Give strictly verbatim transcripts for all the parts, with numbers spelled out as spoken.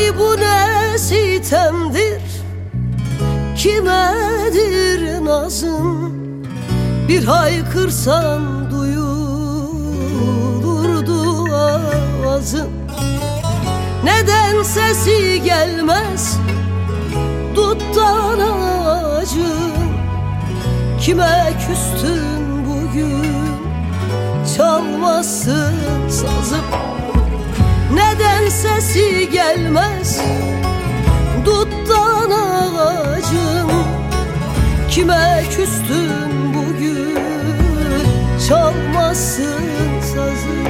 Vay bu ne sitemdir, kimedir nazın? Bir haykırsan duyulurdu avazın. Neden sesi gelmez duttan ağacın? Kime küstün bugün, çalmasın sazım? Neden sesi gelmez duttan ağacın? Kime küstün bugün, çalmasın sazım?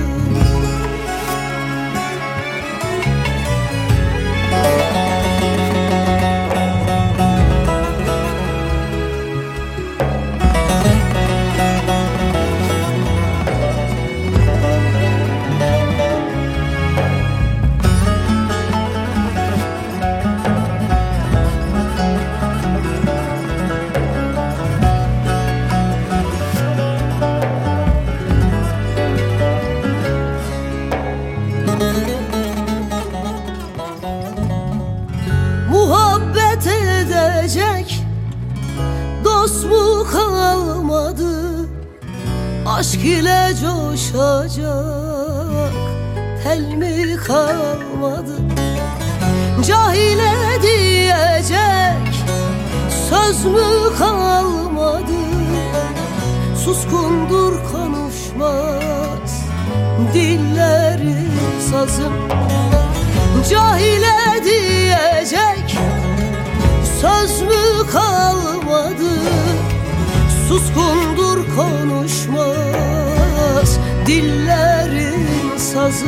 Muhabbet edecek dost mu kalmadı? Aşk ile coşacak tel mi kalmadı? Cahile diyecek söz mü kalmadı? Suskundur konuşmaz dilleri sazım. Cahile diyecek söz mü kalmadı? Suskundur konuşmaz dillerin sazı.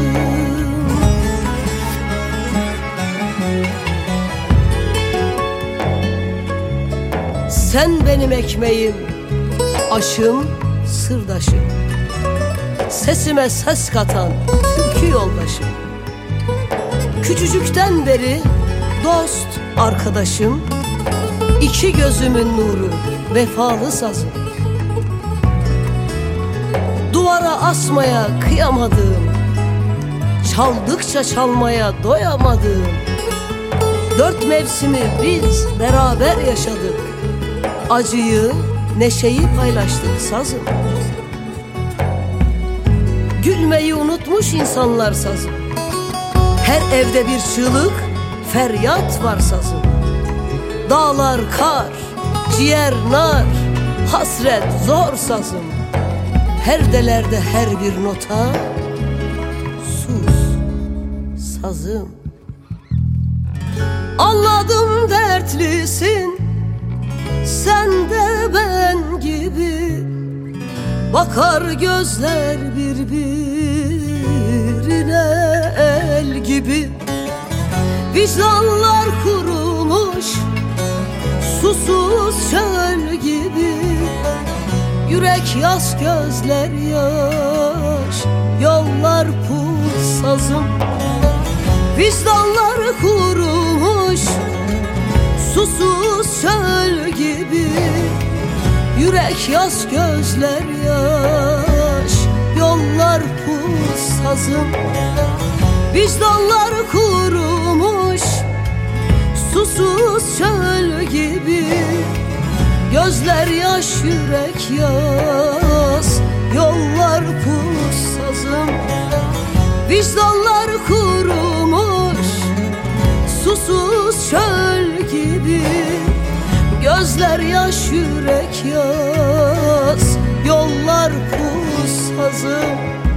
Sen benim ekmeğim, aşım, sırdaşım, sesime ses katan türkü yoldaşım. Küçücükten beri dost arkadaşım, iki gözümün nuru, vefalı sazım. Duvara asmaya kıyamadığım, çaldıkça çalmaya doyamadığım, dört mevsimi biz beraber yaşadık. Acıyı, neşeyi paylaştık sazım. Gülmeyi unutmuş insanlar sazım. Her evde bir çığlık, feryat var sazım. Dağlar kar, ciğer nar, hasret zor sazım. Her delerde her bir nota, sus sazım. Anladım dertlisin, sen de ben gibi. Bakar gözler birbirine el gibi. Vicdanlar kurumuş susuz çöl gibi. Yürek yas, gözler yaş, yollar pul sazım. Vicdanlar kurumuş susuz çöl gibi. Yürek yas, gözler yaş, yollar pul sazım. Vicdanlar kurumuş susuz çöl gibi. Gözler yaş, yürek yas, yollar pul sazım. Vicdanlar kurumuş susuz çöl gibi. Gözler yaş, yürek yas, yollar pul sazım.